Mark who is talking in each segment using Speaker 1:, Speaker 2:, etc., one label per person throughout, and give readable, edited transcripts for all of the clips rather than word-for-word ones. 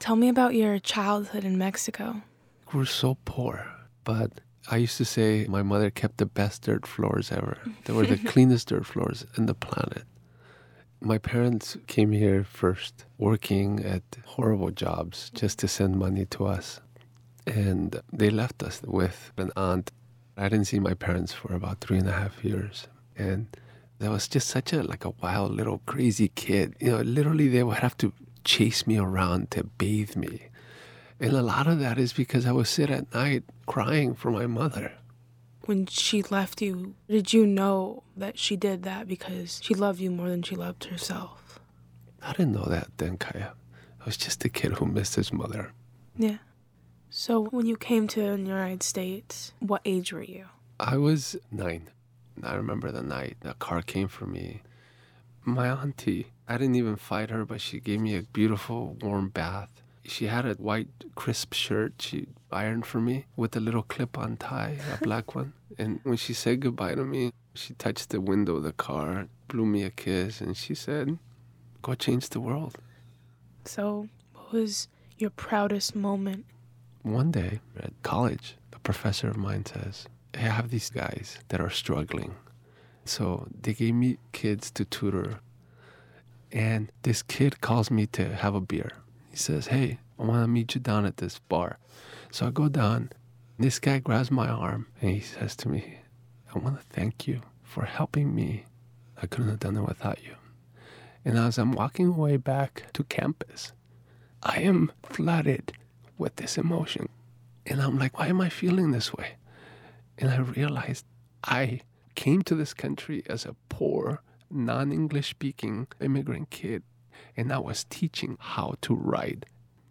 Speaker 1: Tell me about your childhood in Mexico.
Speaker 2: We're so poor, but I used to say my mother kept the best dirt floors ever. They were the cleanest dirt floors in the planet. My parents came here first, working at horrible jobs just to send money to us. And they left us with an aunt. I didn't see my parents for about 3.5 years. And that was just such a wild little crazy kid. Literally they would have to chase me around to bathe me. And a lot of that is because I would sit at night crying for my mother.
Speaker 1: When she left you, did you know that she did that because she loved you more than she loved herself?
Speaker 2: I didn't know that then, Kaya. I was just a kid who missed his mother.
Speaker 1: Yeah. So when you came to the United States, what age were you?
Speaker 2: I was 9. I remember the night the car came for me. My auntie, I didn't even fight her, but she gave me a beautiful warm bath. She had a white crisp shirt she ironed for me with a little clip-on tie, a black one. And when she said goodbye to me, she touched the window of the car, blew me a kiss, and she said, "Go change the world."
Speaker 1: So what was your proudest moment?
Speaker 2: One day at college, a professor of mine says, "I have these guys that are struggling." So they gave me kids to tutor. And this kid calls me to have a beer. He says, "Hey, I want to meet you down at this bar." So I go down. This guy grabs my arm and he says to me, "I want to thank you for helping me. I couldn't have done it without you." And as I'm walking away back to campus, I am flooded with this emotion. And I'm like, why am I feeling this way? And I realized I came to this country as a poor, non-English speaking immigrant kid. And I was teaching how to write.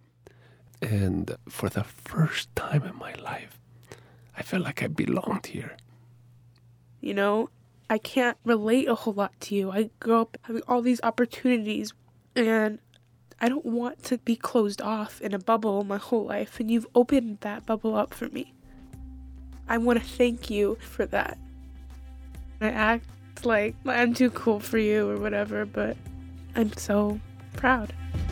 Speaker 2: And for the first time in my life, I felt like I belonged here.
Speaker 1: I can't relate a whole lot to you. I grew up having all these opportunities, and I don't want to be closed off in a bubble my whole life, and you've opened that bubble up for me. I want to thank you for that. I act like I'm too cool for you or whatever, but I'm so proud.